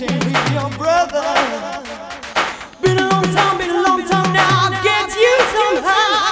dancing with your brother. Been a long time now. I'll get you somehow.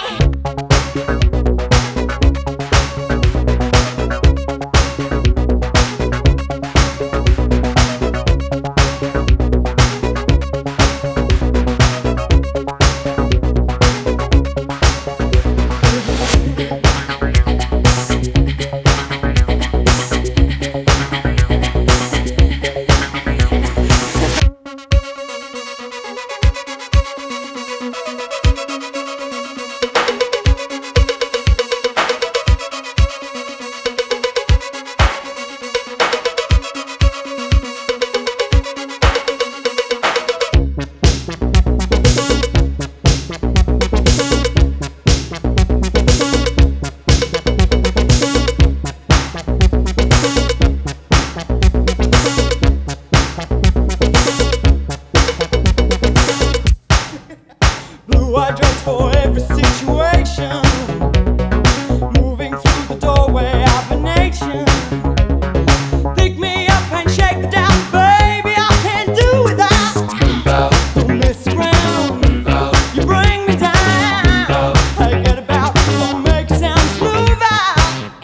I dress for every situation, moving through the doorway of a nation. Pick me up and shake it down, baby, I can't do without. Don't mess around, you bring me down. I get about, don't make sounds, move out.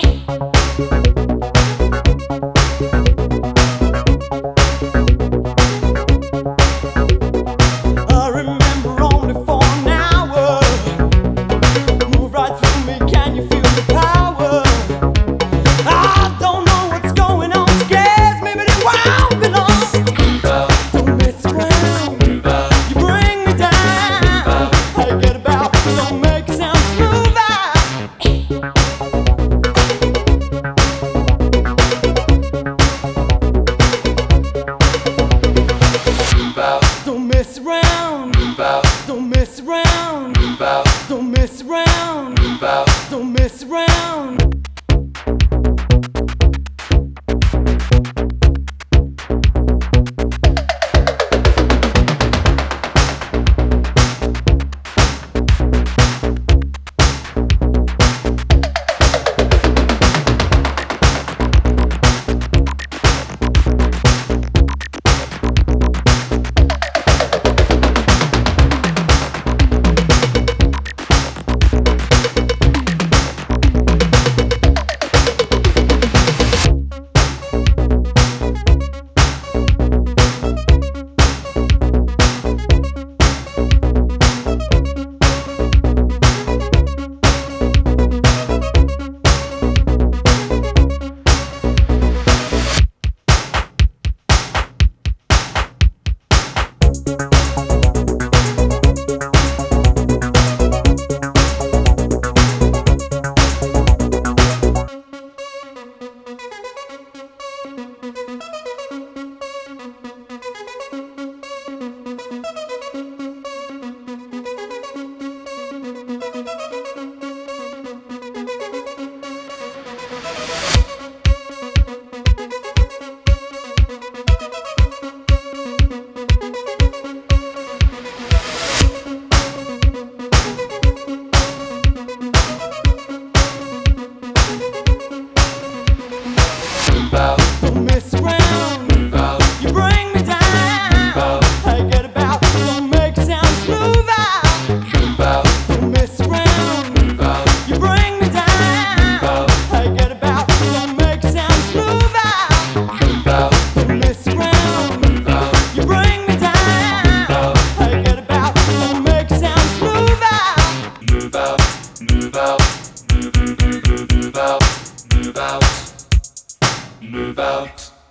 I remember only for don't mess around, don't mess around, don't mess around, don't mess around. Don't mess around, you bring me down. I get about, don't make sounds, move out. Don't mess around, you bring me down. I get about, don't make sounds, move out. Don't mess around, you bring me down. I get about, don't make sounds, move out. Move out, move out, move out, move out. Move out.